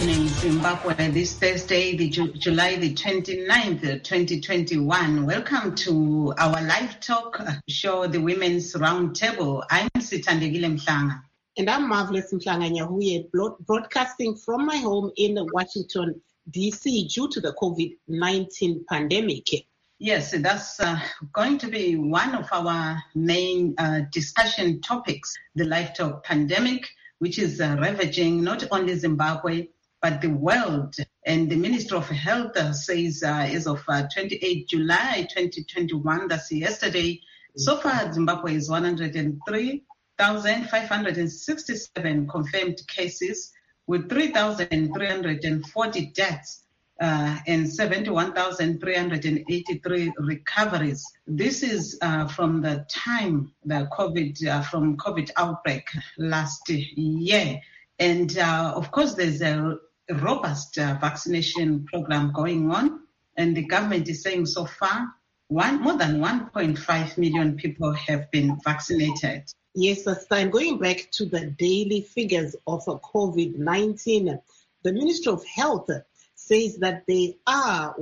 evening, Zimbabwe. This Thursday, July the 29th, 2021. Welcome to our live talk show, the Women's Roundtable. I'm Sithandegile Mhlanga. And I'm Marvelous Mhlanga Nyahuye, broadcasting from my home in Washington, D.C. due to the COVID-19 pandemic. Yes, that's going to be one of our main discussion topics, the live talk pandemic, which is ravaging not only Zimbabwe, but the world. And the Minister of Health says as of 28 July 2021, that's yesterday, so far Zimbabwe is 103,567 confirmed cases with 3,340 deaths and 71,383 recoveries. This is from the time the COVID outbreak last year. And of course, there's a robust vaccination program going on, and the government is saying so far more than 1.5 million people have been vaccinated. Yes, Stein, going back to the daily figures of COVID-19, the Ministry of Health says that there are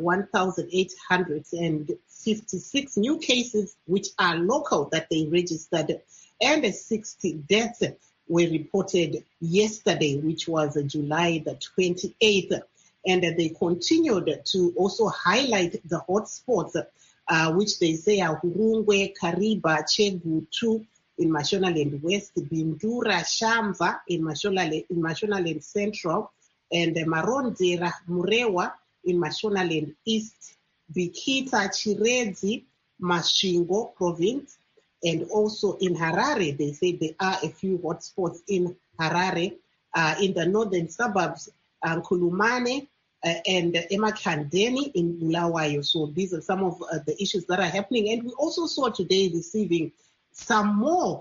1,856 new cases which are local that they registered, and 60 deaths were reported yesterday, which was July the 28th. And they continued to also highlight the hotspots, which they say are Hurungwe, Kariba, Chegutu in Mashonaland West, Bindura, Shamva in Mashonaland Central, and Marondera, Murewa in Mashonaland East, Bikita, Chirezi, Mashingo Province, and also in Harare. They say there are a few hotspots in Harare, in the northern suburbs, Nkulumane and Emakhandeni in Bulawayo. So these are some of the issues that are happening. And we also saw today receiving some more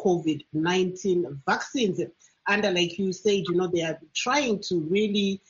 COVID-19 vaccines. And like you said, they are trying to really,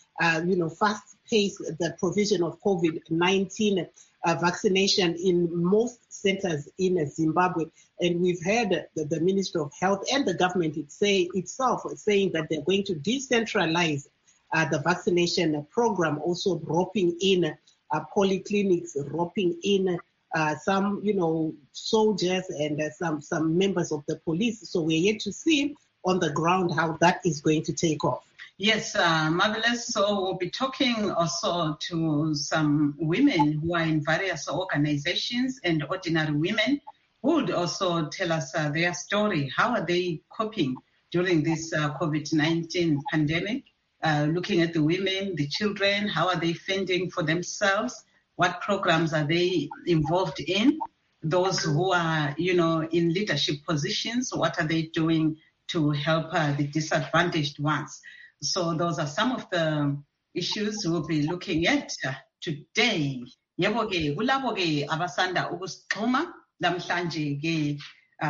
fast pace the provision of COVID-19 vaccination in most centers in Zimbabwe. And we've heard the Ministry of Health and the government itself saying that they're going to decentralize the vaccination program, also roping in polyclinics, roping in some, soldiers and some members of the police. So we're yet to see on the ground how that is going to take off. Yes, Marvelous. So we'll be talking also to some women who are in various organizations and ordinary women who would also tell us their story. How are they coping during this COVID-19 pandemic? Looking at the women, the children, how are they fending for themselves? What programs are they involved in? Those who are, in leadership positions, what are they doing to help the disadvantaged ones? So those are some of the issues we'll be looking at today. Yebo-ke kulabo-ke abasanda ukusixhuma namhlanje-ke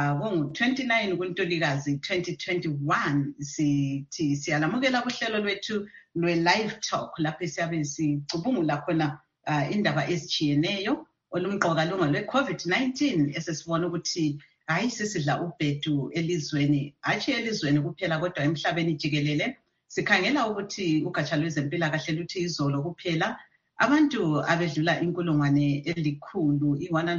29 kuNtulikazi 2021 siyalamukela kuhlelo lwethu lwe-live talk lapho siyabe sicubungula khona indaba ezijiyeneyo olumqoka lwe-COVID-19 esesibona ukuthi hayi sisidla ubhedu elizweni, hatshi elizweni kuphela kodwa emhlabeni jikelele. Sikhangela ukuthi ugatsha lwezempilakahle luthi izolo kuphela abantu abedlula inkulungwane elikhulu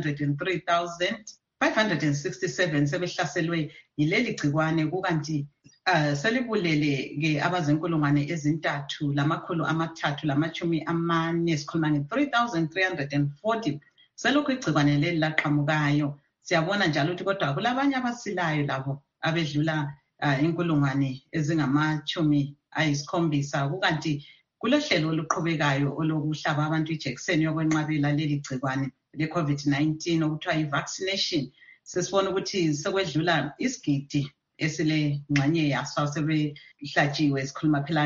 i-103,567 sebehlaselwe yileli gcikwane, kukanti selibulele-ke abazinkulungwane ezintathu lamakhulu amathathu lamatshumi amane, sikhuluma nge-3,340 selokhu igcikwane leli laqhamukayo. Siyabona njalo ukuthi kodwa kulabanye abasilayo labo abedlula inkulungwane ezingamachumi ayisikhombisa, kukanti kulohlelo oluqhubekayo olokuhlaba abantu ijekiseni yokwenqabela leli gcikwane le-COVID-19 okuthiwa i-vaccination. Sesibona ukuthi sekwedlula isigidi esile ngxenye yaso sebehlatshiwe, sikhuluma phela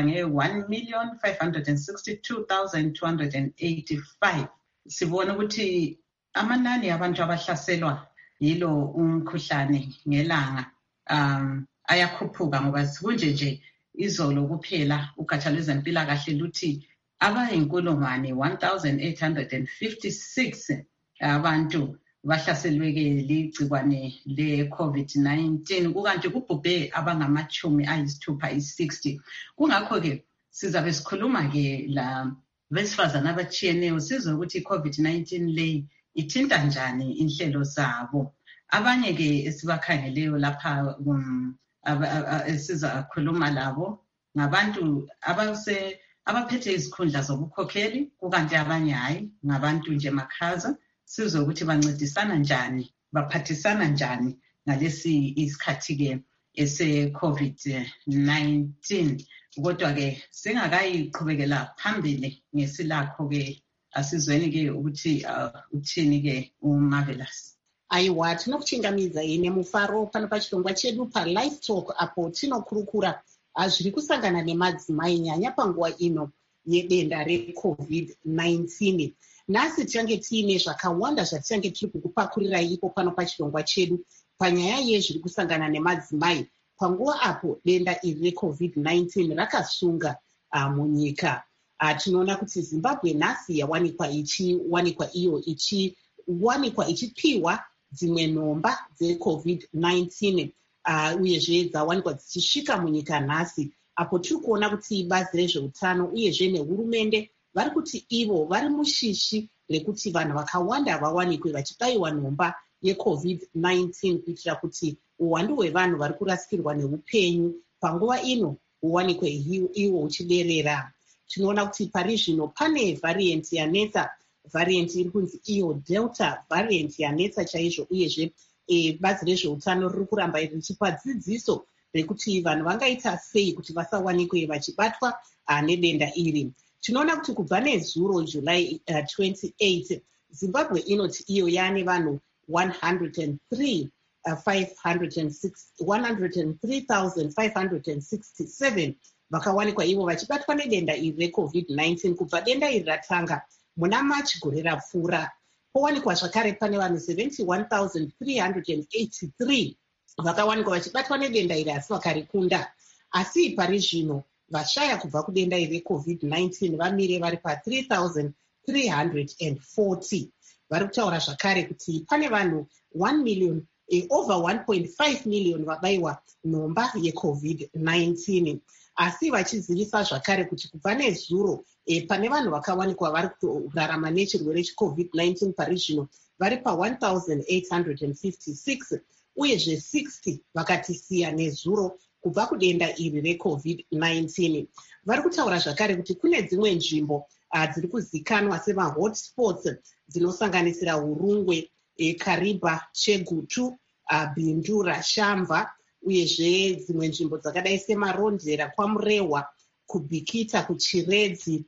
nge-1,562,285. Sibona ukuthi amanani abantu abahlaselwa yilo umkhuhlane ngelanga ayakhuphuka, ngoba kunje izolo kuphela ugatsha lwezempilakahle luthi abayinkulungwane 1,856 abantu bahlaselwe-ke ligcikwane le-COVID-19, kukanti kubhubhe abangamachumi ayisithupha 60. Kungakho-ke sizabe sikhuluma-ke la besifazane abatshiyeneyo sizwe ukuthi i-COVID-19 le ithinta njani inhlelo zabo. Abanye-ke esibakhangeleyo lapha sizakhuluma labo ngabantu abaphethe izikhundla zobukhokheli, kukanti abanye hayi ngabantu nje makhaza. Sizwe ukuthi bancedisana njani, baphathisana njani ngalesi isikhathi-ke ese-COVID-19. Kodwa-ke singakayiqhubekela phambili ngesilakho-ke asizweni-ke ukuthi uthini-ke uMarvelous. Aiwa, tinokuchingamidzai ine mufaro pano pachirongwa chedu paLive Talk apo tinokurukura zviri kusangana nemadzimai nyanya panguva ino yedenda reCOVID-19. Nhasi tichange tiine zvakawanda zvatichange tiri kukupakurirai ipo pano pachirongwa chedu panyaya yezviri kusangana nemadzimai panguva apo denda iri reCOVID-19 rakasunga munyika. Tinoona kuti Zimbabwe nhasi yawanikwa ichipiwa dzimwe nhomba dzeCOVID-19 uyezve dzawanikwa dzichisvika munyika nhasi, apo tiri kuona kuti bazi rezveutano uyezve nehurumende vari kuti ivo vari mushishi rekuti vanhu vakawanda vawanikwe vachibayiwa nhomba yeCOVID-19 kuitira kuti uwandu hwevanhu vari kurasikirwa neupenyu panguva ino huwanikwe iwo huchiderera. Tinoona kuti pari zvino pane variant yanetsa, variant iri kunzi iyo Delta variant yanetsa chaizvo, uyezve bazi rezveutano riri kuramba richipa dzidziso rekuti vanhu vangaita sei kuti vasawanikwe vachibatwa nedenda iri. Tinoona kuti kubva nezuro July 28 Zimbabwe inoti iyo yaane vanhu 103,567 vakawanikwa ivo vachibatwa nedenda iri reCOVID-19 kubva denda iri ratanga muna March gore rapfuura. Powanikwa zvakare pane vanhu 71,383 vakawanikwa vachibatwa nedenda iri asi vakarikunda. Asi pari zvino vashaya kubva kudenda iri reCOVID-19 vamire vari pa3,340. Vari kutaura zvakare kuti pane vanhu 1 million over 1.5 million vabayiwa nhomba yeCOVID-19. Asi vachizivisa zvakare kuti kubva nezuro pane vanhu vakawanikwa vari kurarama nechirwere cheCOVID-19 pari zvino vari pa1856 uyezve 60 vakatisiya nezuro kubva kudenda iri reCOVID-19. Vari kutaura zvakare kuti kune dzimwe nzvimbo dziri kuzikanwa semahotspots dzinosanganisira Hurungwe, Kariba, Chegutu, Bindu, Rashamva, uyezve dzimwe nzvimbo dzakadai semarondera kwaMurehwa, kuBhikita, kuChiredzi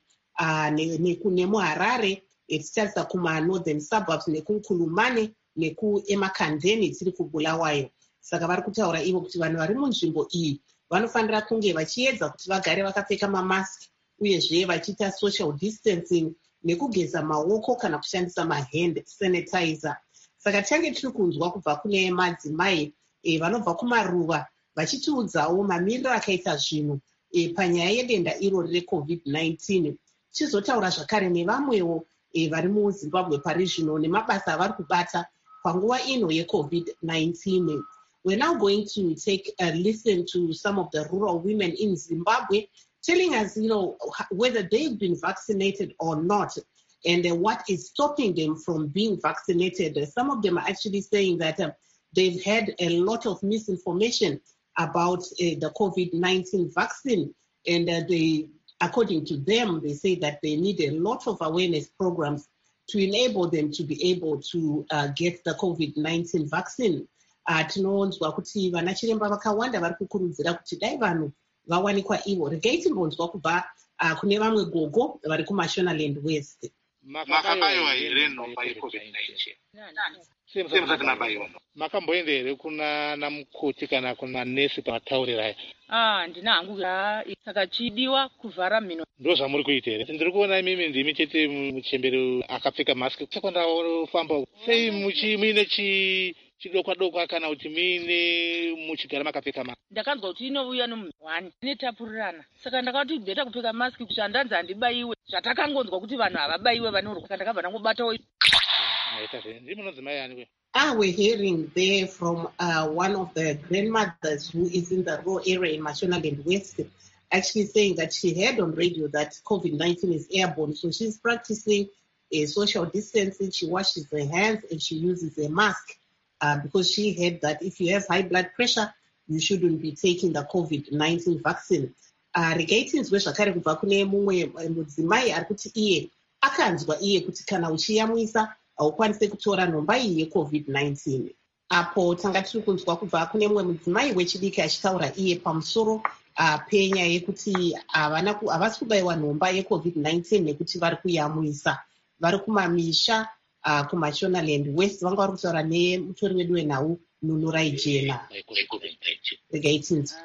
nemuHarare, tichitarisa kumanorthern suburbs nekuNkulumane nekuemakandeni tiri kuBulawayo. Saka vari kutaura ivo kuti vanhu vari munzvimbo iyi vanofanira kunge vachiedza kuti vagare vakapfeka mamaski uyezve vachiita social distancing nekugeza maoko kana kushandisa mahand sanitizer. Saka tichange tiri kunzwa kubva kune madzimai vanobva kumaruva vachitiudzawo mamiriro akaita zvinhu panyaya yedenda irori reCOVID-19. Chizotaura zvakare nevamwewo vari muZimbabwe pari zvino nemabasa avari kubata panguva ino yeCOVID-19. We're now going to take a listen to some of the rural women in Zimbabwe telling us, whether they've been vaccinated or not and what is stopping them from being vaccinated. Some of them are actually saying that they've had a lot of misinformation about the COVID-19 vaccine, and according to them, they say that they need a lot of awareness programs to enable them to be able to get the COVID-19 vaccine. Tinonzwa kuti vana chiremba vakawanda vari kukurudzira kuti dai vanhu vawanikwa ivo. Regai timbonzwa kubva kune vamwe gogo vari kuMashonaland West. Makabayiwa here nhomba yeCOVID-19? Semusati mabayiwa. Makamboenda here kuna namukoti kana kuna nesi pataurira? Ndina hangu saka chidiwa kuvhara mhino. Ndo zvamuri kuita here? Ndiri kuona mimi ndimi chete muchemberi akapfeka mask. Sekwandafamba sei muine chidokwa kana kuti muine muchigara makapfeka mask? Ndakanzwa kuti inouya nomunhu wani netapurirana, saka ndakati bheta kupfeka mask kuti handanzi handibayiwe. Zvatakangonzwa kuti vanhu havabayiwe vanorwa, saka ndakabva ndangobatawo. We're hearing there from one of the grandmothers who is in the rural area in Mashonaland West, actually saying that she heard on radio that COVID-19 is airborne. So she's practicing social distancing. She washes her hands and she uses a mask because she heard that if you have high blood pressure, you shouldn't be taking the COVID-19 vaccine. Regatinzwe zvakare kubva kune mumwe mudzimai ari kuti iye akanzwa iye kuti kana uchiyamwisa haukwanise kutora nhomba iyi yeCovid-19. Apo tanga tiri kunzwa kubva kune mumwe mudzimai wechidiki achitaura iye pamusoro penyaya yekuti havasi kubayiwa nhomba yeCovid-19 nekuti vari kuyamwisa. Vari kumamisha kumaShonaland West. Vanga vari kutaura nemutori wedu wenhau Nunurai Jena. Regatinzwe.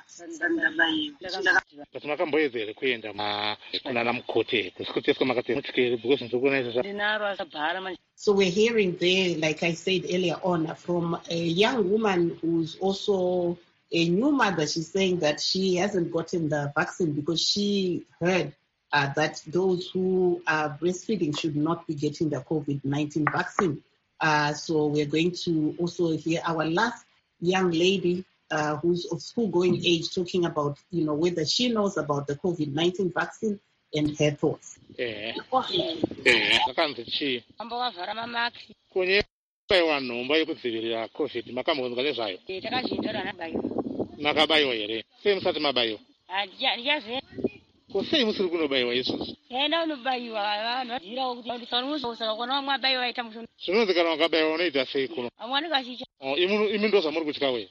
But makamboyedzere kuenda kunana mukoti kusikuteswa makati mutikere because nzokona izvo. So we're hearing there, like I said earlier on, from a young woman who's also a new mother. She's saying that she hasn't gotten the vaccine because she heard that those who are breastfeeding should not be getting the COVID-19 vaccine. So we're going to also hear our last young lady who's of school-going age talking about, whether she knows about the COVID-19 vaccine and her thoughts. Kunye baiwa nhomba yekudzivirira COVID makambonzwa nezvayo? Makabayiwa here? Sei musati mabayiwa? Sei musiri kunobayiwa isusu? Zvinonzi kana wakabayiwa unoita sei kuno? Imi ndozvamuri kutya we?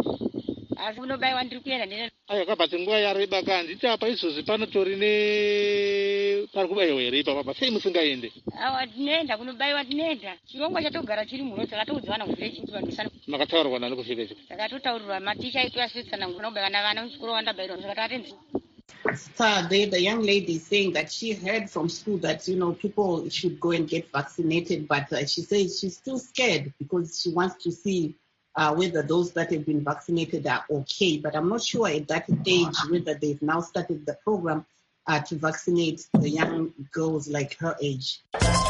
Aiwa but nguva yareba kanditi apa izvozvi panotori pari kubayiwa here ipapa sei musingaende? Tinoenda kunobayiwa, tinoenda. Chirongwa chatogara chiri muno saka toudzana kuvhileji kuti vanhu isana. Makataurirwa nani kufika ichi? Takatotaurirwa maticha aitu asvitsana kunobayiwa navana muchikoro vandabayirwa saka takatenzi. The young lady is saying that she heard from school that, people should go and get vaccinated, but she says she's still scared because she wants to see whether those that have been vaccinated are okay. But I'm not sure at that age whether they've now started the program to vaccinate the young girls like her age.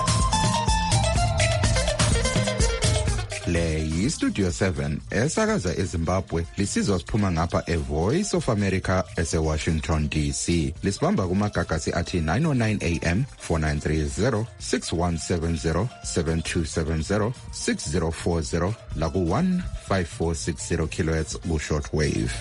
Le yi-Studio 7 esakaza eZimbabwe lisizwa siphuma ngapha eVoice of America eseWashington DC. Lisibamba kumagagasi athi 909 AM 4930 6170 7270 6040 laku 15460 kHz ku-shortwave.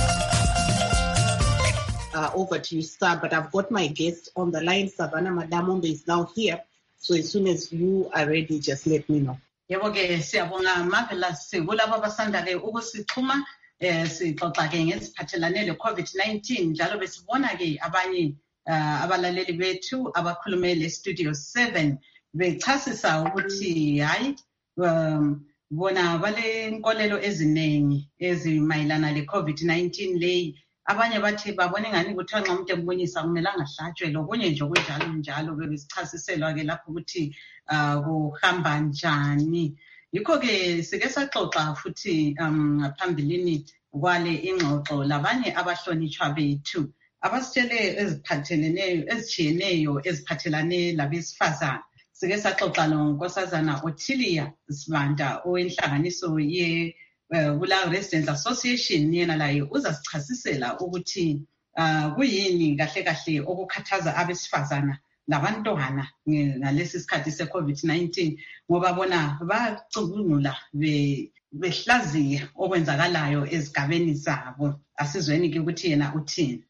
Over to you, Star, but I've got my guest on the line. Savannah Madamonde is now here. So as soon as you are ready, just let me know. Yebo ke siyabonga Marvelous kulabo abasanda ke ukusixhuma sixoxa ke ngesiphathelane le COVID-19 njalo besibona ke abanye abalaleli bethu abakhulume le Studio 7 bechasisa ukuthi hayi bona bale inkolelo eziningi ezimayilana le COVID-19 leyi. Abanye bathi babone ngani ukuthi nxa umuntu embonyisa kumele angahlatshwe lokunye nje okunjalo njalo besichasiselwa ke lapho ukuthi kuhamba njani. Yikho ke sike saxoxa futhi ngaphambilini kwale ingxoxo labanye abahlonitshwa bethu abasitshele ezitshiyeneyo eziphathelane labesifazana. Sike saxoxa nonkosazana Ottilia Sibanda owenhlanganiso ye Bulawayo Residents Association yena laye uzasichasisela ukuthi kuyini kahle kahle okukhathaza abesifazana labantwana ngalesi sikhathi seCovid-19 ngoba bona bacubungula behlaziya okwenzakalayo ezigabeni zabo. Asizweni ke ukuthi yena uthini.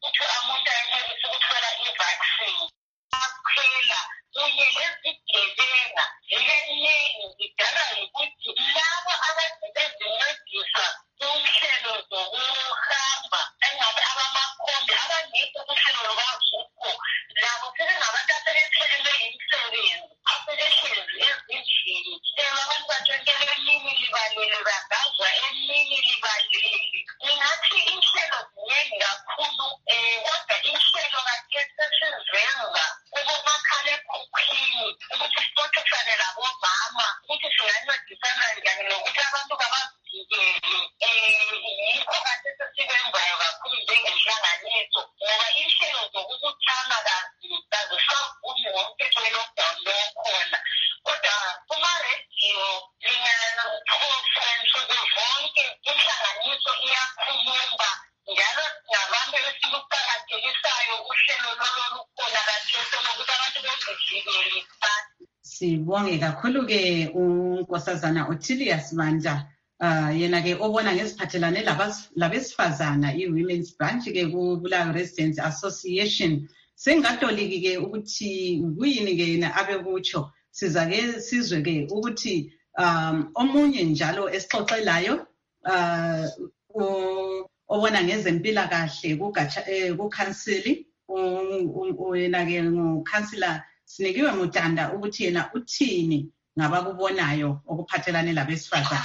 Ingathi inhlelo ziningi kakhulu Sibonge kakhulu ke unkosazana Otilius Manda yena ke obona ngesiphathelane labesifazana i-Women's Branch ke ku-Bulawayo Residents Association. Sengatoliki ke ukuthi kuyini ke yena abekutsho. Sizake sizwe ke ukuthi omunye njalo esixoxelayo obona ngezempilakahle kukhansili yena ke ngukhansila Sinikiwe Mutanda ukuthi yena uthini ngabakubonayo okuphathelane labesifazana.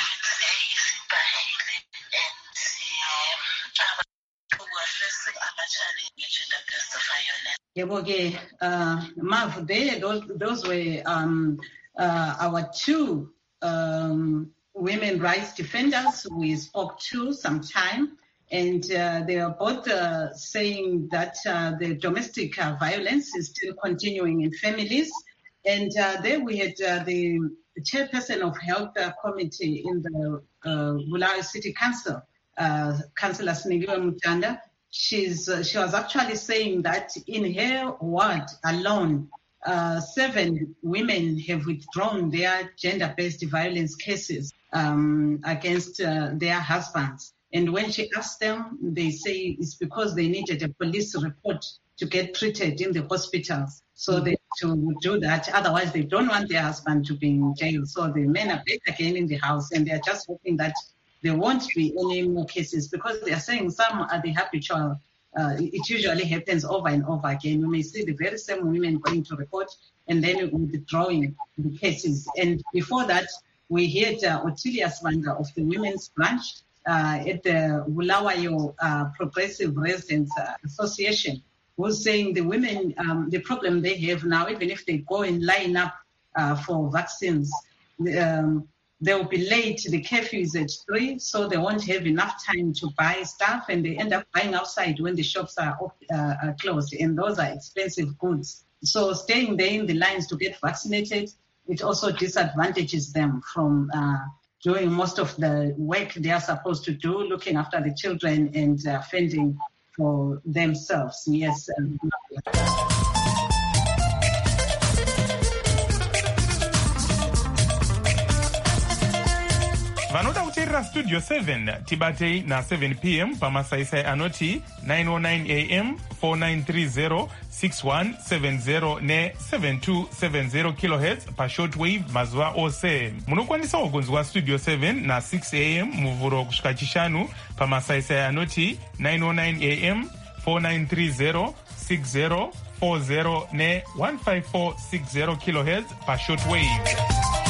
Yebo ke Mav, those were our two women rights defenders we spoke to sometime, and they are both saying that the domestic violence is still continuing in families. And there we had the chairperson of health committee in the Bulawayo City Council, Councillor Sinikiwe Mutanda. She was actually saying that in her ward alone, 7 women have withdrawn their gender-based violence cases against their husbands. And when she asked them, they say it's because they needed a police report to get treated in the hospitals. So they to do that. Otherwise, they don't want their husband to be in jail. So the men are back again in the house, and they're just hoping that there won't be any more cases, because they are saying some are the habitual. It usually happens over and over again. You may see the very same women going to report and then withdrawing the cases. And before that, we heard Otilius Manda of the Women's Branch at the Bulawayo Progressive Residents Association, who's saying the women, the problem they have now, even if they go and line up for vaccines, they will be late. The curfew is at 3, so they won't have enough time to buy stuff, and they end up buying outside when the shops are closed, and those are expensive goods. So staying there in the lines to get vaccinated, it also disadvantages them from doing most of the work they are supposed to do, looking after the children and fending for themselves. Yes. Vanoda kuteerera Studio 7 tibatei na 7 p.m. pamasaisai anoti 909 am 4930 6170 ne 7270 kHz pashortwave mazuva ose. Munokwanisa kugonzwa Studio 7 na 6 am muvhuro kusvika chishanu pamasaisai anoti 909 am 4930 6040 ne 15460 kHz pashortwave.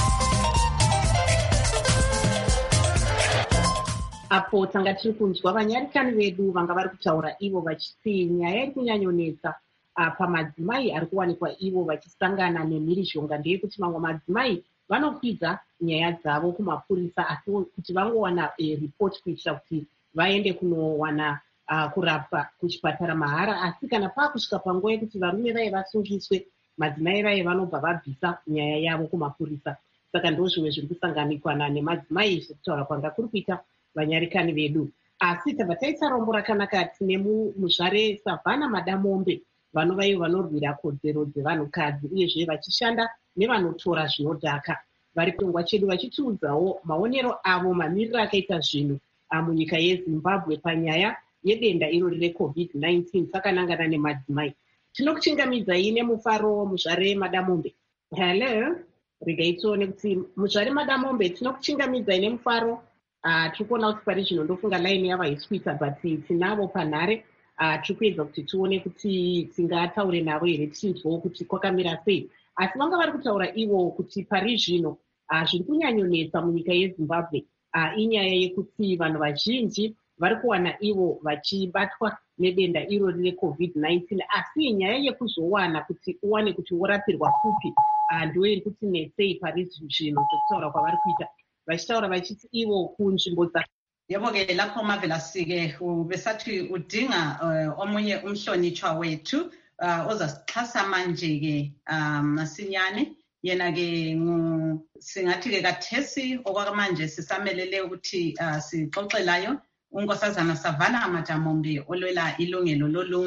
Apo tanga tiri kunzwa vanyarikani vedu vanga vari kutaura ivo vachiti nyaya iri kunyanyonetsa pamadzimai ari kuwanikwa ivo vachisangana nemhirizhonga ndeyekuti mamwe madzimai vanokwidza nyaya dzavo kumapurisa asi kuti vangowana report kuitira kuti vaende kunowana kurapwa kuchipatara mahara, asi kana paakusvika panguva yekuti varume vaye vasungiswe, madzimai vaye vanobva vabvisa nyaya yavo kumapurisa. Saka ndozvimwe zviri kusanganikwa nemadzimai zvekutaura kwanga kuri kuita vanyarikani vedu. Asi tabva taita rombo rakanaka tine muzvare Savannah Madamombe, vanova ivo vanorwira kodzero dzevanhukadzi uyezve vachishanda nevanotora zvinodhaka. Vari kutongwa chedu vachitiudzawo maonero avo mamiriro akaita zvinhu munyika yeZimbabwe panyaya yedenda irori reCovid-19 sakanangana nemadzimai. Tinokuchingamidzai nemufaro muzvare Madamombe. Hello, regaitione kuti muzvare Madamombe tinokuchingamidzai nemufaro. Tiri kuona kuti pari zvino ndofunga laini yava iswita, but tinavo panhare. Tiri kuedza kuti tione kuti tingataure navo here tichinzwawo kuti kwakamira sei. Asi vanga vari kutaura ivo kuti pari zvino zviri kunyanyonetsa munyika yeZimbabwe inyaya yekuti vanhu vazhinji vari kuwana ivo vachibatwa nedenda irori reCovid-19, asi nyaya yekuzowana kuti uwane kuti worapirwa kupi ndiyo iri kuti netsei pari zvino zvekutaura kwavari kuita, vachitaura vachiti ivo kunzvimbo dza. Yebo ke lapho Mavelasike besathi udinga omunye umhlonitshwa wethu ozasixhasa manje ke masinyane. Yena ke singathi ke kathesi okwamanje sisamelele ukuthi sixoxelayo unkosazana Savannah Madamombe olwela ilungelo loluntu.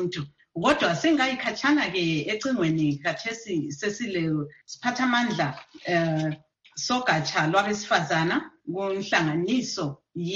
kodwa singayikhatshana ke ecingweni khathesi sesile siphathamandla sogatsha lwabesifazana kunhlanganiso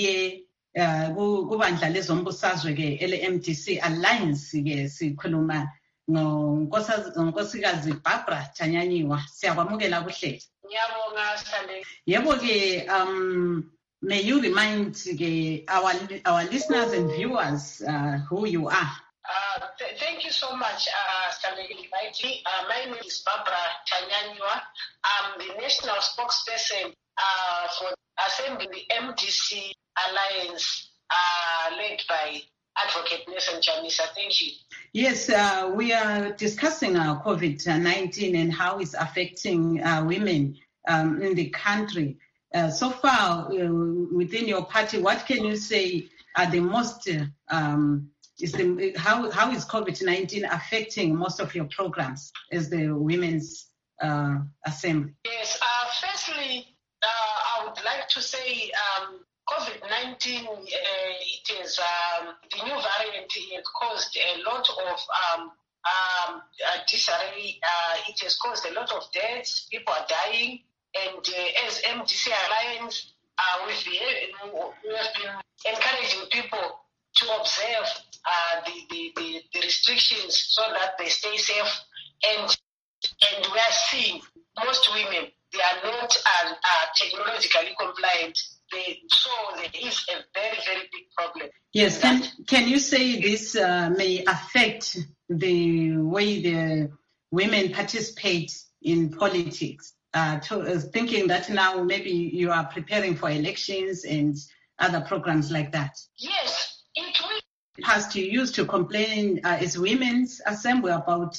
kubandla lezombusazwe ke ele-MDC Alliance ke sikhuluma ngonkosikazi Barbara Chanyanyiwa. Siyakwamukela kuhle. Ngiyabonga Sithande. Yebo ke may you remind our listeners and viewers who you are? Thank you so much, Sithande, for inviting me. My name is Barbara Chanyanyiwa. I'm the national spokesperson for assembling the MDC Alliance, led by Advocate Nelson Chamisa. Thank you. Yes, we are discussing COVID-19 and how it's affecting women in the country. So far, within your party, what can you say are the most, how is COVID-19 affecting most of your programs as the Women's Assembly? Yes, firstly, I would like to say COVID-19, it is the new variant. It caused a lot of disarray. It has caused a lot of deaths. People are dying. And as MDC Alliance, we have been encouraging people to observe the restrictions so that they stay safe. And we are seeing most women, they are not technologically compliant. So there is a very, very big problem. Yes, can you say this may affect the way the women participate in politics? Thinking that now maybe you are preparing for elections and other programs like that. Yes, it will. Past you used to complain as Women's Assembly about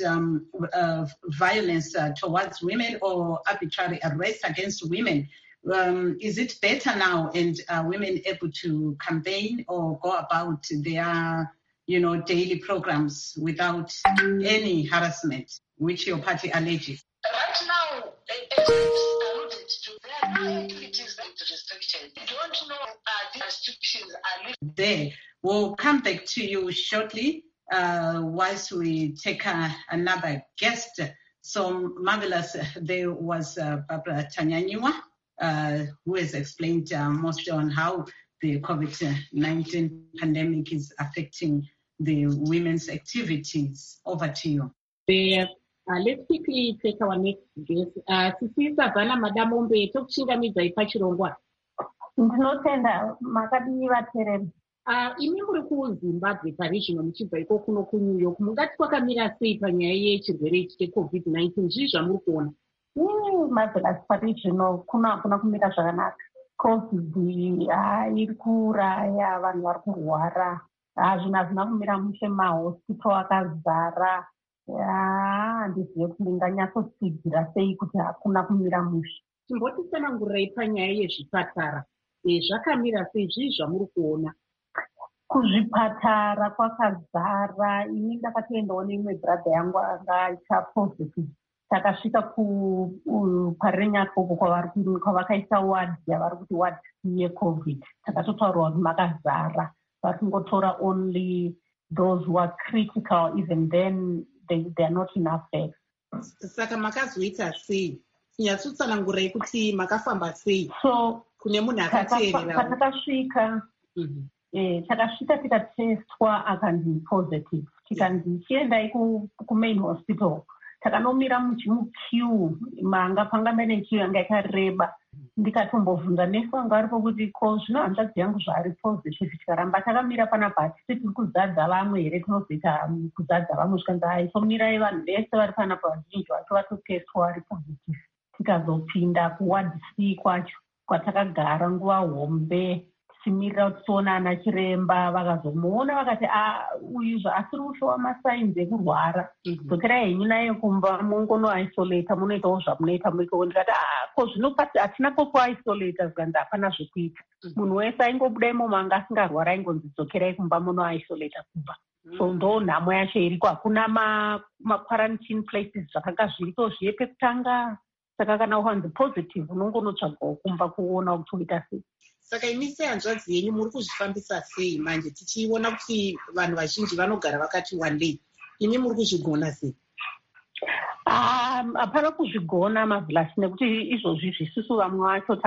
violence towards women or arbitrary arrest against women. Is it better now, and are women able to campaign or go about their, daily programs without any harassment, which your party alleges? Right now, as alluded to, there are no activities that are restricted. We don't know the restrictions are lifted. There. We'll come back to you shortly whilst we take another guest. So marvelous. There was Barbara Chanyanyiwa, who has explained most on how the COVID-19 pandemic is affecting the women's activities. Over to you. Let's quickly take our next guest. Sisisa Bana Madam Ombe, tokuchingamidza ipachirongwa. Ndinotenda makadii vateereri. Imi muri kuZimbabwe parizvino muchibva iko kuno kuNew York, mungati kwakamira sei panyaya yechirwere ichi cheCOVID-19? Zvii zvamuri kuona? Marvelous, parizvino hakuna kumira zvakanaka. COVID iri kuuraya, vanhu vari kurwara. Zvinhu hazvina kumira mushe, mahospital akazara. Handizive kuti ndinganyatsotsigira sei kuti hakuna kumira mushe. Chimbotitsanangurirai panyaya yezvipatara. Zvakamira sei? Zvii zvamuri kuona? Kuzvipatara kwakazara. Ini ndakatoendawo neimwe brother yangu akaita positive. Takasvika kuparenyako kwavakaisa ward yavari kuti ward yeCOVID. Takatotaurwa kuti makazara. Vari kungotora only those who are critical, even then they are not enough beds. Saka makazoita sei? Nyatsotsanangurai kuti makafamba sei? So kune munhu akateerera. Patakasvika takasvika tikatestwa akanzi positive. Tikanzi chiendai kumain hospital. Takanomira muqueue, manga panga mene queue yanga yakareba. Ndikatombobvunza nesi wanga aripo kuti ko zvino hanzvadzi yangu zvaari positive. Tikaramba takamira panapa tiri kuzadza vamwe here, tinozoita kuzadza vamwe. Zvikanzi aisomirai vanhu vese vari panapa vazhinji vacho vatotestwa vari positive. Tikazopinda kuward C kwacho kwatakagara nguva hombe tichimirira kuti tiona ana chiremba. Vakazomuona vakati uyu asiri kushowa masainzi ekurwara, dzokerai henyu naye kumba mungonoisolata, munoitawo zvamunoita muiko. Ndikati ko zvino hatina kokuisolata. Zvikanzi hapana zvekuita. Munhu wese aingobuda imomo anga asingarwara aingonzi dzokerai kumba munoisolata kumba. So ndo nhamo yacho iriko. Hakuna quarantine places zvakanga zviriko zviye pekutanga. Saka kana ukanzi positive unongonotsvagawo kumba kuona kuti uita sei. Saka imi sehanzvadzi yenyu muri kuzvifambisa sei manje, tichiona kuti vanhu vazhinji vanogara vakati wandei? imi muri kuzvigona sei? Hapana kuzvigona Marvelous, nekuti izvozvi zvisusu vamwe vacho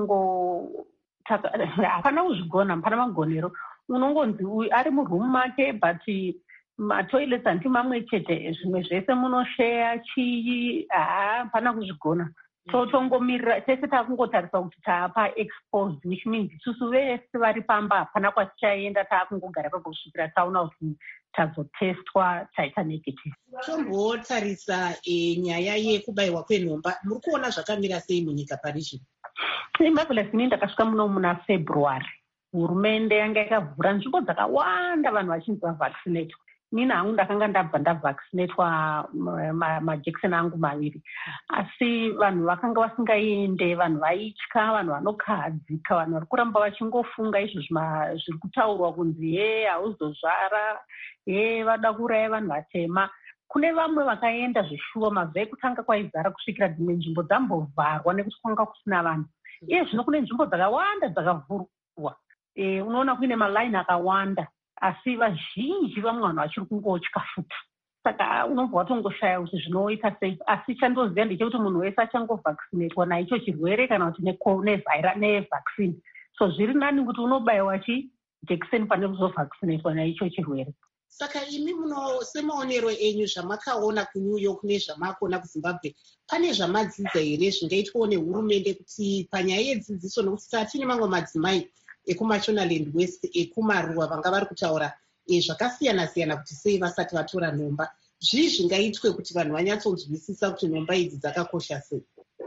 hapana kuzvigona, hapana magonero. Unongonzi ari murumu make but matoilets handi mamwe chete, zvimwe zvese munosheya chii, hapana kuzvigona. Totongomirira tese takungotarisa kuti taapa exposed, which means isusu vese vari pamba hapana kwatichaenda, taakungogara papo kusvikira taona kuti tazotestwa taita negative. Tombotarisa nyaya yekubayiwa kwenhomba, muri kuona zvakamira sei munyika pari zvino? Marvelous, ini ndakasvika muno muna February. Hurumende yanga yakavhura nzvimbo dzakawanda vanhu vachinzi vavaccinatwa. Nini hangu ndakanga ndabva ndavaccinatwa majekiseni angu 2, asi vanhu vakanga vasingaende, vanhu vaitya, vanhu vanokahadzika, vanhu vari kuramba vachingofunga izvo zviri kutaurwa kunzi hauzozvara, vada kuuraya vanhu vatema. Kune vamwe vakaenda zvishuwa, mavheki ekutanga kwaizara kusvikira dzimwe nzvimbo dzambovharwa nekuti kwanga kusina vanhu. Iye zvino kune nzvimbo dzakawanda dzakavhurwa, unoona kuine malaini akawanda, asi vazhinji vamwe vanhu vachiri kungotya futi. Saka unobva watongoshaya kuti zvinoita sei, asi chandoziva ndechekuti munhu wese achangovhaccinatwa naicho chirwere kana kuti nevaccine. So zviri nani kuti unobayiwa jekiseni pane kuzovhaccinatwa naicho chirwere. Saka imi semaonero enyu zvamakaona kuNew York nezvamakuona kuZimbabwe, pane zvamadzidza here zvingaitwawo nehurumende kuti panyaya yedzidziso, nokuti tatine mamwe madzimai ekuMashonaland West ekumaruwa vanga vari kutaura zvakasiyana-siyana kuti sei vasati vatora nhomba. Zvii zvingaitwe kuti vanhu vanyatsonzwisisa kuti nhomba idzi dzakakosha sei?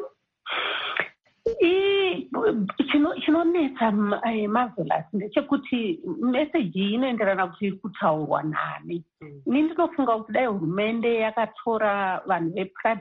Chinonetsa Marvelous ndechekuti meseji inoenderana kuti iri kutaurwa nani. Ini ndinofunga kuti dai hurumende yakatora vanhu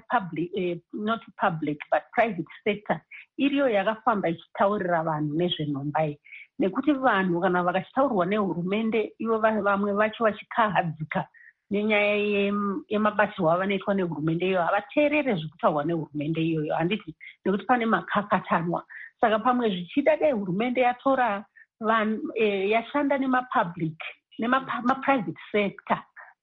not public but private sector, iriyo yakafamba ichitaurira vanhu nezvenhomba iyi, nekuti vanhu kana vakachitaurwa nehurumende, ivo vamwe vacho vachikahadzika nenyaya yemabatirwo avanoitwa nehurumende iyoyo, havateerere zvekutaurwa nehurumende iyoyo, handiti, nekuti pane makakatanwa. Saka pamwe zvichida dai hurumende yatora vanhu yashanda nemapublic nemaprivate sector,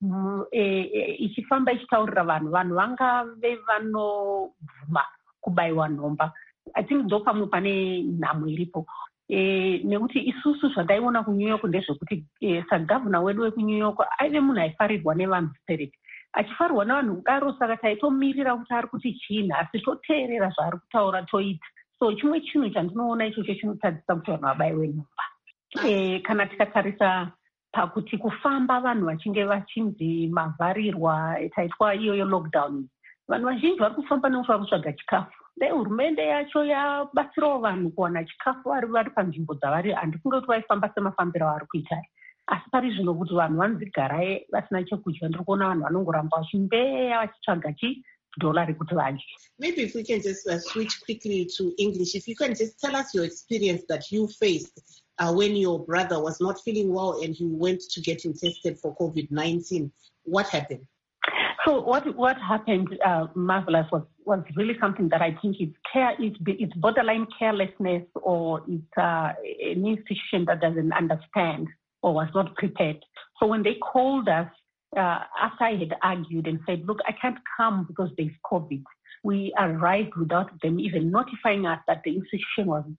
ichifamba ichitaurira vanhu vangave vanobvuma kubayiwa nhomba. I think ndo pamwe pane nhamo iripo. Nekuti isusu zvandaiona kuNew York ndezvekuti sagavhuna wedu wekuNew York aive munhu aifarirwa nevanhu spirit, achifarirwa nevanhu kudaro, saka taitomirira kuti ari kuti chiini, asi toteerera zvaari kutaura toita. So chimwe chinhu chandinoona ichocho chinotadzisa kuti vanhu vabayiwe nhomba. Kana tikatarisa pakuti kufamba vanhu vachinge vachinzi mavharirwa, taitwa iyoyo lockdown, vanhu vazhinji vari kufamba nekuti vari kutsvaga chikafu. Dai hurumende yacho yabatsirawo vanhu kuwana chikafu vari panzvimbo dzavari, handifunge kuti vaifamba semafambiro avari kuita. Asi pari zvino kuti vanhu vanodzigarai vasina chekudya, ndiri kuona vanhu vanongoramba vachimbeya vachitsvaga dollar rekuti vadye. Maybe if we can just switch quickly to English, if you can just tell us your experience that you faced when your brother was not feeling well and you went to get him tested for COVID-19. What happened? So what happened, Marvelous, was really something that I think it's borderline carelessness, or it's an institution that doesn't understand or was not prepared. So when they called us, after I had argued and said, look, I can't come because there's COVID, we arrived without them even notifying us that the institution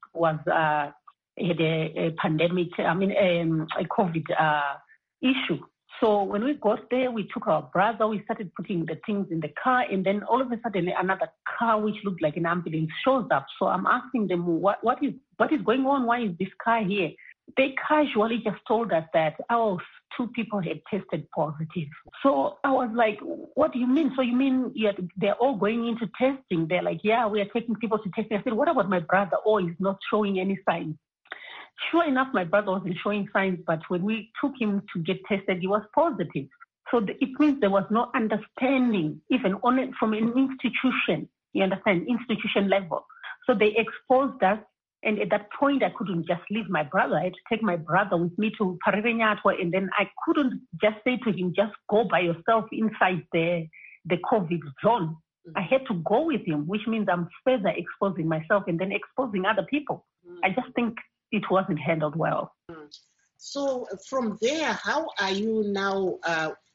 had a pandemic, a COVID issue. So when we got there, we took our brother, we started putting the things in the car, and then all of a sudden another car, which looked like an ambulance, shows up. So I'm asking them, what is going on? Why is this car here? They casually just told us that, 2 people had tested positive. So I was like, what do you mean? So you mean they're all going into testing? They're like, yeah, we are taking people to testing. I said, what about my brother? He's not showing any signs. Sure enough, my brother wasn't showing signs, but when we took him to get tested, he was positive. So it means there was no understanding, even from an institution, you understand, institution level. So they exposed us, and at that point, I couldn't just leave my brother. I had to take my brother with me to Parirenyatwa, and then I couldn't just say to him, just go by yourself inside the COVID zone. I had to go with him, which means I'm further exposing myself and then exposing other people. I just think it wasn't handled well. So from there, how are you now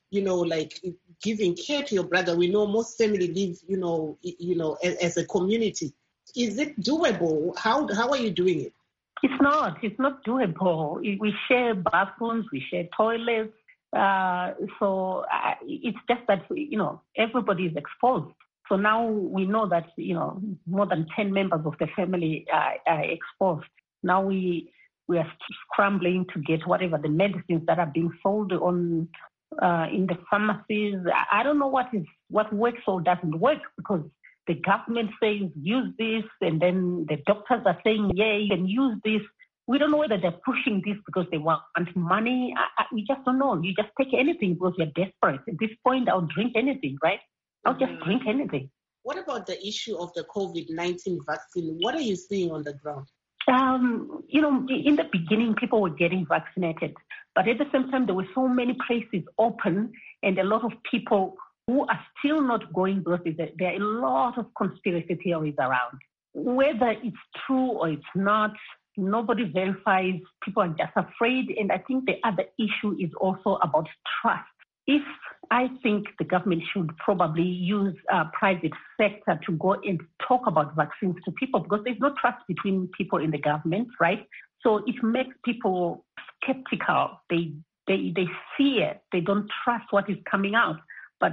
like giving care to your brother. We know most family live, as a community. Is it doable? How are you doing it? It's not doable. We share bathrooms, we share toilets. So it's just that, everybody is exposed. So now we know that, more than 10 members of the family are exposed. Now we are scrambling to get whatever the medicines that are being sold on in the pharmacies. I don't know what works or doesn't work, because the government says use this, and then the doctors are saying, yeah, you can use this. We don't know whether they're pushing this because they want money. We just don't know. You just take anything because you're desperate. At this point, I'll drink anything, right? I'll just drink anything. What about the issue of the COVID-19 vaccine? What are you seeing on the ground? In the beginning, people were getting vaccinated. But at the same time, there were so many places open, and a lot of people who are still not going, because there are a lot of conspiracy theories around. Whether it's true or it's not, nobody verifies. People are just afraid. And I think the other issue is also about trust. I think the government should probably use private sector to go and talk about vaccines to people, because there's no trust between people in the government, right? So it makes people skeptical. They fear. They don't trust what is coming out. But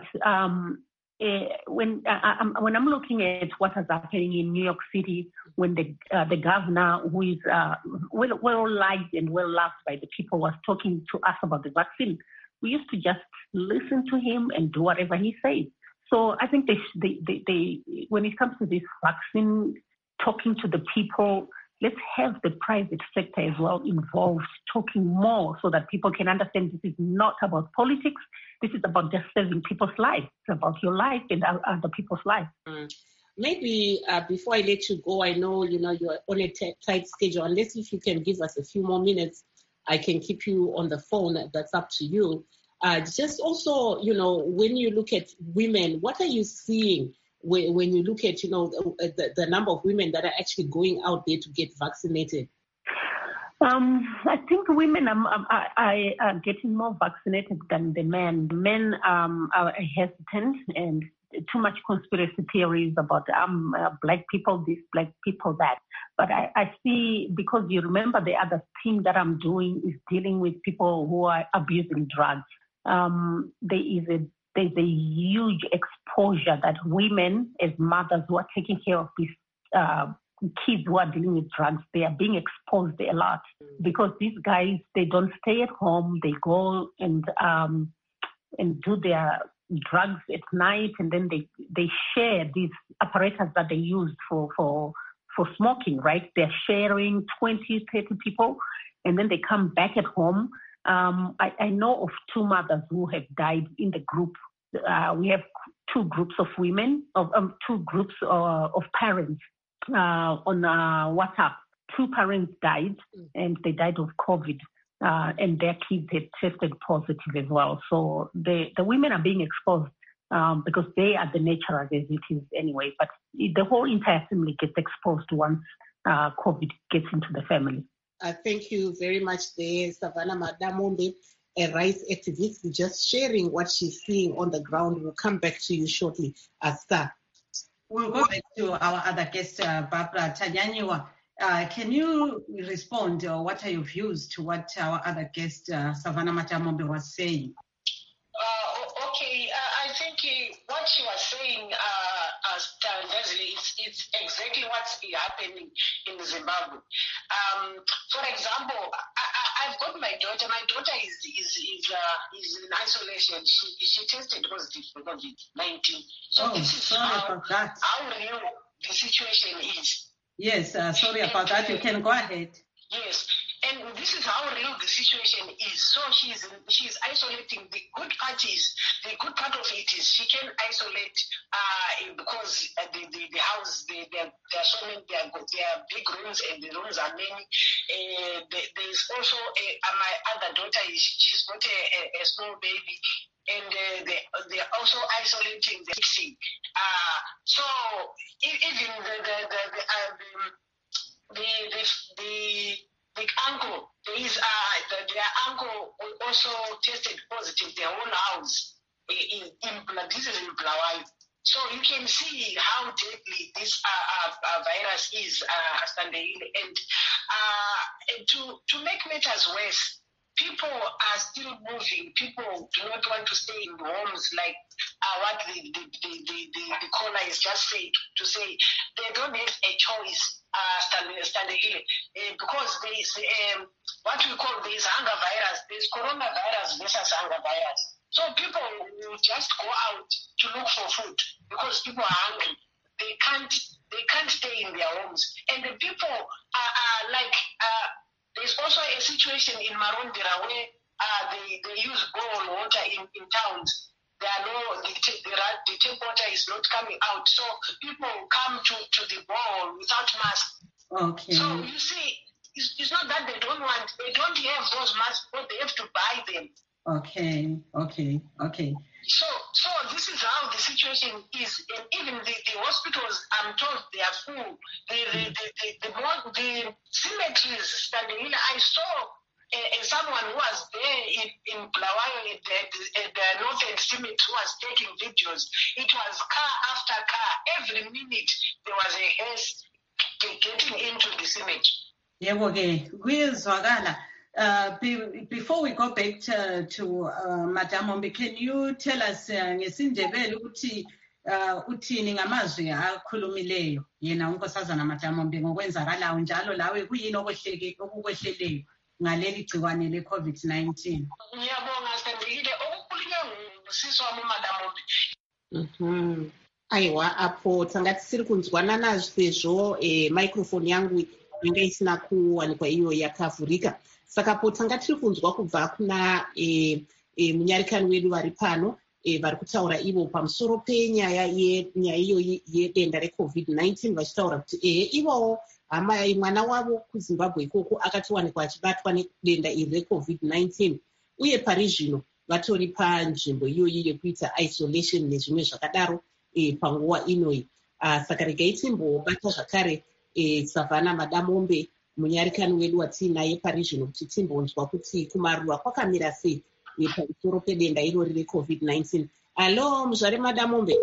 when I'm looking at what is happening in New York City, when the governor, who is well liked and well loved by the people, was talking to us about the vaccine, we used to just listen to him and do whatever he says. So I think they when it comes to this vaccine, talking to the people, let's have the private sector as well involved, talking more, so that people can understand this is not about politics. This is about just saving people's lives. It's about your life and other people's lives. Maybe before I let you go, I know you're on a tight schedule. Unless if you can give us a few more minutes, I can keep you on the phone. That's up to you. Just also, when you look at women, what are you seeing when you look at, the number of women that are actually going out there to get vaccinated? I think women are getting more vaccinated than the men. Men are hesitant, and too much conspiracy theories about black people this, black people that. But I see, because you remember the other thing that I'm doing is dealing with people who are abusing drugs. There's a huge exposure that women, as mothers who are taking care of these kids who are dealing with drugs, they are being exposed a lot, because these guys, they don't stay at home. They go and do their drugs at night, and then they share these apparatus that they use for smoking, right? They're sharing 20, 30 people, and then they come back at home. I know of 2 mothers who have died in the group. We have 2 groups of women, 2 groups of parents on WhatsApp. 2 parents died, and they died of COVID, and their kids had tested positive as well. So the women are being exposed because they are the natural as it is anyway. But the whole entire family gets exposed once COVID gets into the family. Thank you very much there, Savannah Madamonde, a rights activist, just sharing what she's seeing on the ground. We'll come back to you shortly, Asta. We'll go back to our other guest, Barbara Tanyanyiwa. Can you respond, or what are your views to what our other guest, Savannah Madamonde, was saying? Okay, I think what she was saying, it's exactly what's happening in Zimbabwe. For example, I've got my daughter. My daughter is in isolation. She tested positive for COVID-19. So this is how real the situation is. Yes, sorry about that. You can go ahead. Yes. And this is how real the situation is. So she's isolating. The good part of it is she can isolate because the house, there are so many, there are big rooms, and the rooms are many. There's also my other daughter, she's got a small baby, and they're also isolating the vaccine. So even the uncle, their uncle also tested positive, their own house, this is in Bulawayo. So you can see how deadly this virus is, Standehile. And to make matters worse, people are still moving. People do not want to stay in homes like what the caller is just saying, to say they don't have a choice, Standehile, because there is what we call, there is hunger virus, there is coronavirus versus hunger virus. So people will just go out to look for food because people are hungry. They can't stay in their homes. And the people are like, there's also a situation in Marondera where they use borehole water in towns. The tap water is not coming out. So people come to the borehole without masks. Okay. So you see, it's not that they don't have those masks, but they have to buy them. Okay. So this is how the situation is, and even the hospitals, I'm told, they are full. The cemeteries, Standehile, I saw someone who was there in Bulawayo at the Northern Cemetery who was taking videos. It was car after car. Every minute there was a hearse getting into the cemetery. Yeah, okay. Kuyezwakala. Before we go back to Madam Ombe, can you tell us ngesindebele ukuthi uthini ngamazwi akhulumileyo yena unkosazana Madam Ombe ngokwenzakalayo njalo lawe kuyini okukwehleleyo ngaleli gciwane le-COVID-19? Ngiyabonga Standehile, okukhulunywe ngusisi wami Madam Ombe. Aiwa, apo tanga tisiri kunzwana nazvo sezvo microphone yangu inga isina kuwanikwa iyo yakavhurika. Saka po tanga tiri kunzwa kubva kuna munyarikani wedu vari pano vari kutaura ivo pamusoro penyaya iyoyi yedenda reCovid-19 vachitaura kuti ivowo hama mwana wavo kuZimbabwe ikoko akatiwanikwa achibatwa nedenda iri reCovid-19 uye pari zvino vatori panzvimbo iyoyi yekuita isolation nezvimwe zvakadaro panguva inoyi. Saka regai timbobata zvakare Savannah Madam Ombe, munyarikani wedu watinaye pari zvino kuti timbonzwa kuti kumaruwa kwakamira sei pamusoro pedenda irori reCovid-19. Alo muzvare Madam Ombe,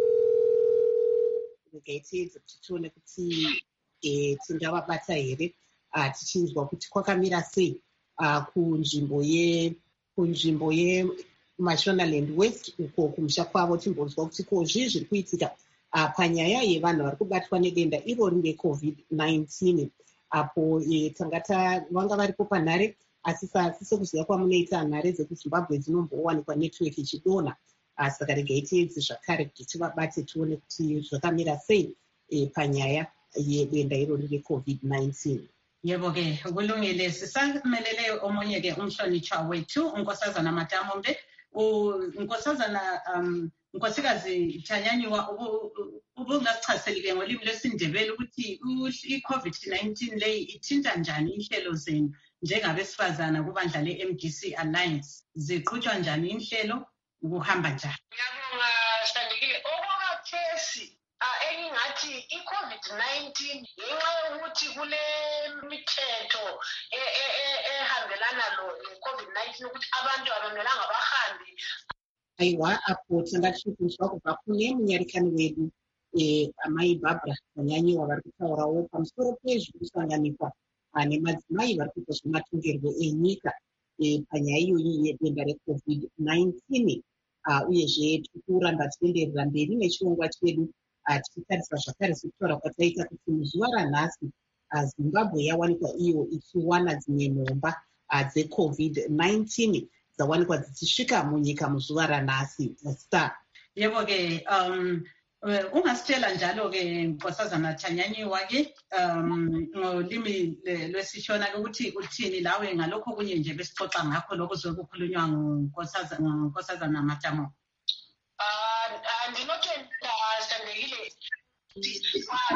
regai tiedze kuti tione kuti tingavabata here tichinzwa kuti kwakamira sei kunzvimbo yeMashonaland West uko kumusha kwavo. Timbonzwa kuti kozvii zviri kuitika panyaya yevanhu vari kubatwa nedenda irori reCovid-19. Apo vanga varipo panhare asi sekuziva kwamunoita nhare dzekuZimbabwe dzinombowanikwa netiweki ichidonha. Saka regai tiedze zvakare kuti tivabate tione kuti zvakamira sei panyaya yedenda irori reCovid-19. Yebo-ke kulungile. Sisamelele omunye-ke umhlonitshwa wethu unkosazana Madam Ombe. Nkosikazi Chanyanyiwa, ubungasichazeli-ke ngolimi lwesindebele ukuthi i-COVID-19 leyi ithinta njani inhlelo zenu njengabesifazana kubandla le-MDC Alliance? Ziqhutshwa njani inhlelo, ukuhamba njani? Ngiyabonga Standehile. Okwakhathesi engingathi i-COVID-19 ngenxa yokuthi kule mithetho ehambelana lo-COVID-19 ukuthi abantu abamelanga bahambe. Aiwa, apo tingachikunzwa kubva kune munyarikani wedu amai Barbara Chanyanyiwa vari kutaurawo pamusoro pezviri kusanganikwa nemadzimai vari kuita zvematongerwo enyika panyaya iyoyi yedenda reCovid-19. Uyezve tiri kuramba tienderera mberi nechirongwa chedu tichitarisa zvakare sekutaura kwataita kuti muzuva ranhasi Zimbabwe yawanikwa iyo ichiwana dzimwe nhomba dzeCovid-19 dzawanikwa dzichisvika munyika muzuva ranhasi. Star. Yebo-ke ungasitshela njalo-ke Nkosazana Chanyanyiwa-ke ngolimi lwesishona-ke ukuthi uthini lawe ngalokho kunye nje besixoxa ngakho lokho zokukhulunywa ngunkosazana Madam Ombe? Ndinotenda Standehile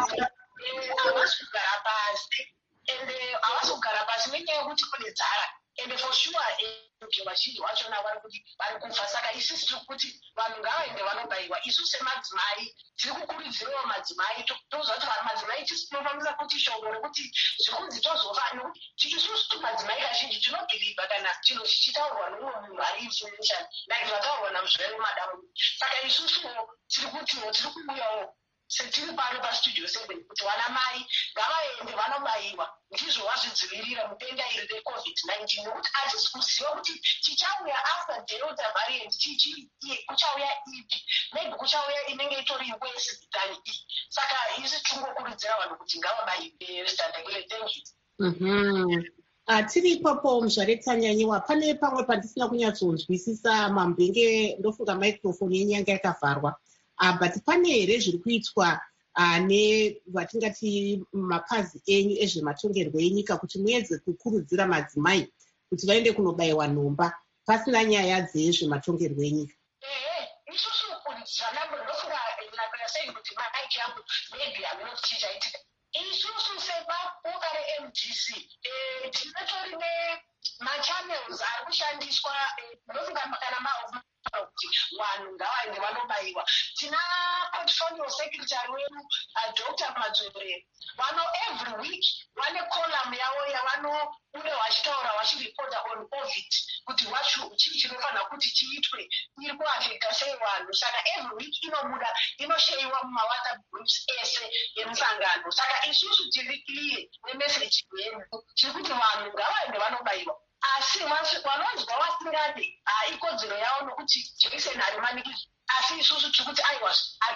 havasi kugara pasi, ende havasi kugara pasi nenyaya yokuti kune nzara. and for sure vazhinji vachona vari kufa. Saka isisi tiri kuti vanhu ngavaende vanobaiwa. Isu semadzimai tiri kukurudzirawo madzimai toziva kuti madzimai tisu tinofambisa kuti shoko rekuti zvikunzi tozofa, nekuti isusu madzimai kazhinji tinobhilivha kana chinhu chichitaurwa nomumwe munhu ari influential like zvataurwa namuzvere madamu. Saka isusuwo tiri kutiwo tiri kuuyawo setiri pano pastudio 7 kuti vana mai ngavaende vanobaiwa, ndizvo vazvidzivirira mudenda iri reCovid-19, nekuti hatisi kuziva kuti chichauya after Delta variant kuchauya ipi, maybe kuchauya inenge itori worse than iyi. Saka isi tingokurudzira vanhu kuti ngavabaiwe. Standakile, thank you. Tiri ipapo muzvaretsanyanyiwa, pane pamwe pandisina kunyatsonzwisisa mambenge ndofunga microphone yenyanga yakavharwa. But pane here zviri kuitwa nevatingati mapazi enyu ezvematongerwo enyika kuti muedze kukurudzira madzimai kuti vaende kunobayiwa nhomba pasina nyaya dzezvematongerwo enyika? Isusu zvanangu ndofunga nakunasei kuti maiki yangu maybe hamunoti chichaitika. Isusu sebapoka reMDC tinotori nemachannels ari kushandiswa, ndofunga kana kuti vanhu ngavaende vanobayiwa. Tina portfolio secretary wedu Dr. Madzore, every week vane column yavo yavanobuda vachitaura vachiripota on COVID kuti chii chinofanira kuti chiitwe iri kuafekta sei vanhu. Saka every week inobuda inosheyiwa mumawhatsapp groups ese emusangano. Saka isusu tiri clear nemeseji yenu tiri kuti vanhu ngavaende vanobayiwa. Asi vanonzwa vasingade ikodzero yavo nokuti jekiseni harimanikidzwa. Asi isusu tiri kuti aiwa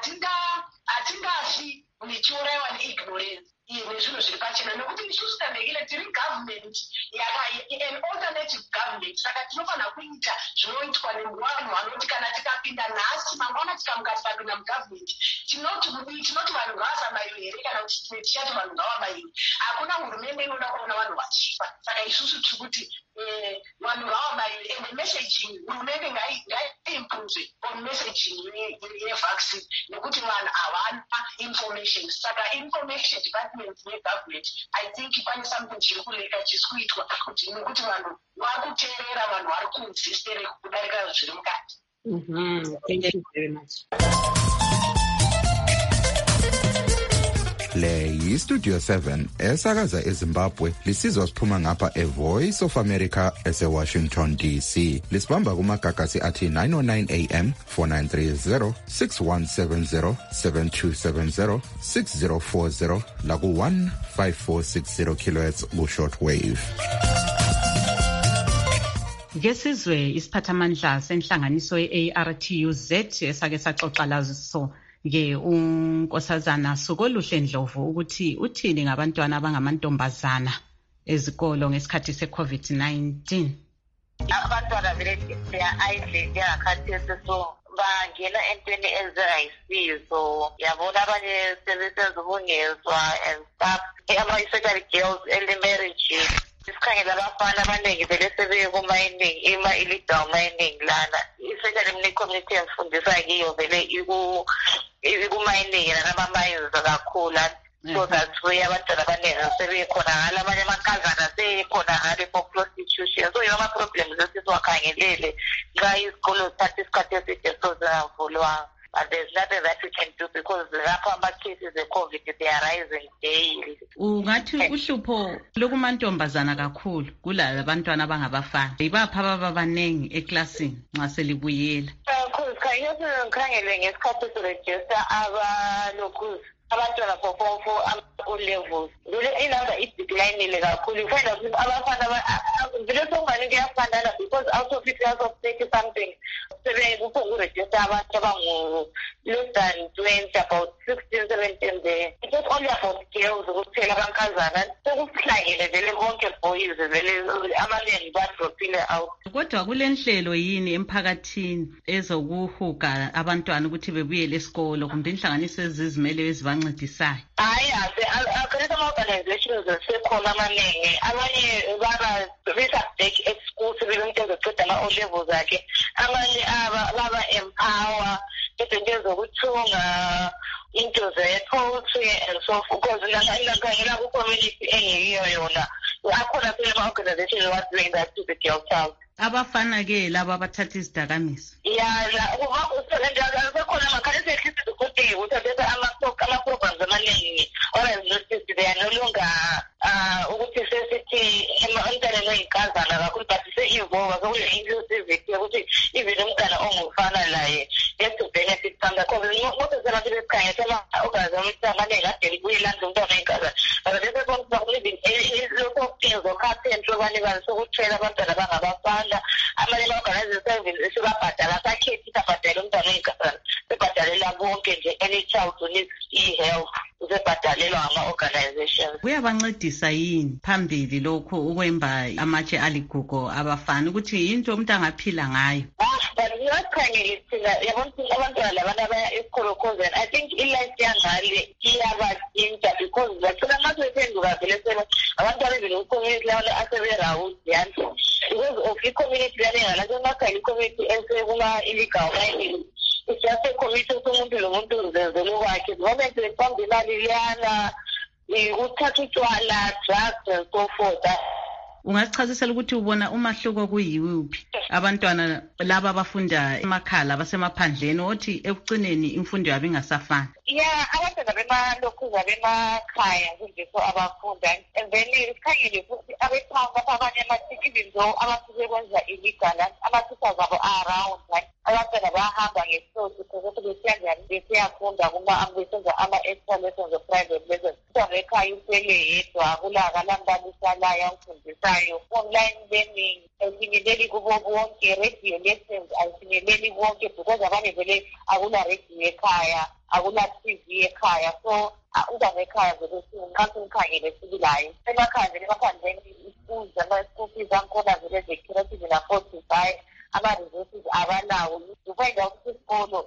hatingafi nichiurayiwa neignorance nezvinhu zviri pachena, nekuti isusu Tandekile tiri government an alternative government. Saka tinofanira kuita zvinoitwa nevanhu vanoti kana tikapinda nhasi mangwana tikamuka tikapinda mugovernment tinoti vanhu ngavasabayiwe here kana kuti tichati vanhu ngavabayiwe. Hakuna hurumende inoda kuona vanhu vachifa. Saka isusu tiri kuti vanhu ngavabayiwe, and messaging hurumende ngaiimprove on messaging yevaccine nekuti vanhu havana information. Saka information department yegovernment I think pane something chiri kuleka chiri kuitwa kuti nekuti vanhu vari kuteerera, vanhu vari kuinzistere kudarika zviri mukati. Thank you very much. Le yiStudio 7 esakaza eZimbabwe lisizwa siphuma ngapha eVoice of America eseWashington DC. Lisibamba kumagagasi athi 909 AM 4930 6170 7270 6040 laku 15460 kHz ku shortwave. Ngesizwe isiphathamandla senhlanganiso ye-ARTUZ esake saxoxa lazo ke unkosazana Sukoluhle Ndlovu ukuthi uthini ngabantwana abangamantombazana ezikolo ngesikhathi seCovid-19. Abantwana vele ayidleke ngakhathesi so bangena entweni ezingayisizo, yabona abanye sebesenza ubungezwa and stuff. Ama-especially girls early marriage, isikhangela abafana abaningi vele sebeye kuma-mining, illegal mining lana, especially mine community emfundisa kiyo vele iku-mining nanama-mines kakhulu. So that's where abantwana abaningi sebekhona ngala, abanye amankazana sekhona ngale for prostitution. So yiwo ama-problems esisiwakhangelele nxa izikolo zithatha isikhathi eside so zingavulwanga. But there's nothing that we can do because lapha ama-cases e-COVID, they are rising daily. Ungathi uhlupho lokumantombazana kakhulu kulabo abantwana abangabafana. Ibaphi ababanengi eklasini nxa selibuyela? Ngikhangele ngesikhathi soregister abalokhuzi abantwana for form 4 O-levels. Inamba ideclinile kakhulu. Find out ukuthi abafana vele sokungani kuyafanana because out of it, out of 30 something sebekurejista abantu abangu less than 20, about 16, 17 there. It was only about girls kuphela abankazana. Sekuhlangene vele bonke boys vele amaningi badropile out. Kodwa kule nhlelo yini emphakathini ezokuhuga abantwana ukuthi bebuyele esikolo kumbe inhlanganiso ezizimele ezibancedisayo? Hayi, akhona ama-organizations asekhona amaningi. Abanye baba-resubbake at school sebele umuntu ezoqeda ama-O-levels akhe. Abanye baba-empower izinto ezokuthunga, into ze-poetry and so forth, because ngakhangela ku-community engiyiyo yona akhona phela ama-organization was doing that to the girl child. Abafana-ke laba abathatha izidakamizwa. Sekhona amakhalisi ehlisi ukuthi uthathetha ama-programs amaningi or-notice they are no longer ukuthi sesithi umntana noyinkazana kakhulu but se-involve sekule-inclusivity yokuthi even umntana ongumfana laye get to benefit from that because most of the abantu besikhangethe ama-organization amaningi ade libuye landa umntana oyinkazana but even lot of things okhathenhle obanibani sokuthela abantwana bangabafana amanye ama-organization sebabhadala sakhethi sabhadala umntwana oyinkazana sebhadalela bonke nje any child who needs e-health sebhadalelwa ama-organizations. Kuyabancedisa yini phambili lokho ukwemba amatshe aligugu abafana ukuthi yinto umuntu angaphila ngayo? But ngiyakhangela thina yabona abantwana labana abaya esikholokhozeni I think i-life yangale iyabatshintsha because bathola masephenduka vele sena abantwana even ucommunity laba asebe-round yani because of i-community lana ngasemakhaya i-community esekuma-illegal mining it's just a community somuntu lomuntu uzenzele kwakhe the moment befamba imali liyana uthatha utshwala drugs and so forth. Ungachazisela ukuthi ubona umahluko kuyiwuphi abantwana laba abafunda emakhaya basemaphandleni othi ekugcineni imfundo yabo ingasafani? Abantwana bemalokhuza bemakhaya kunjekho abafunda and then sikhangele futhi abephansi abanye ama-teachers even though abasuke kwenza illegal ama-teachers abo around abantwana bahamba ngesosi ukuthi besiya njani besiyafunda besenza ama-extra lessons of private lessons umntwana ekhaya usele yedwa akulakalambalisalayo amfundisayo online learning ayifinyeleli kubo bonke radio lessons ayifinyeleli bonke because abanye vele akula radio ekhaya akula TV ekhaya so uba nekhaya vele simkhangele sibilayo emakhaya vele emaphandleni schools ama-school fees angikhona vele ze-creative na-45 ama-resources abanawo ufind out ukuthi isikolo